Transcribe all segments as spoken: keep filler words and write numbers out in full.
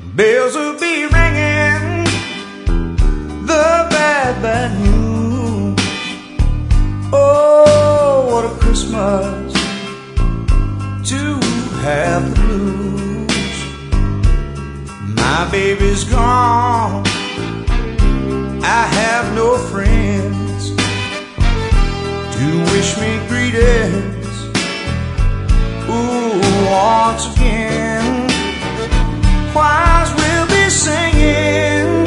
Bells will be ringing the bad, bad news. Oh, what a Christmas to have the blues. My baby's gone, I have no friends to wish me greetings. Ooh, once again, choirs will be singing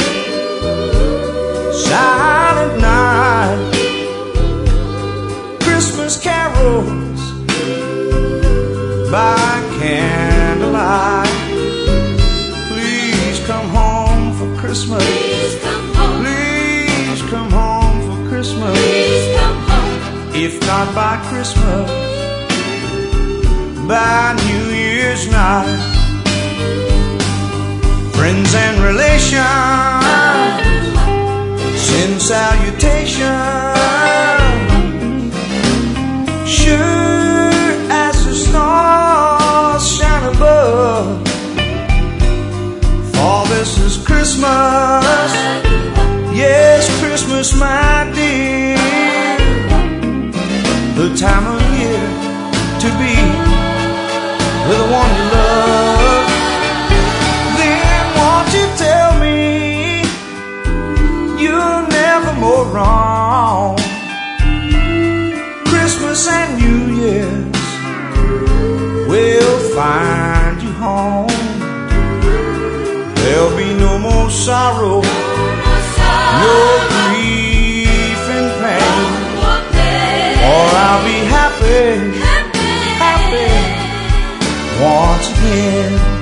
Silent Night, Christmas carols by candlelight. Please come home for Christmas. Please come home. Please come home for Christmas. Please come home. If not by Christmas, by New Year's night. Friends and relations send salutations, sure as the stars shine above. For this is Christmas, yes, Christmas, my dear, the time of year to be with the one you love. Then won't you tell me you're never more wrong? Christmas and New Year's will find you home. There'll be no more sorrow, no grief and pain, or I'll be happy, happy once again.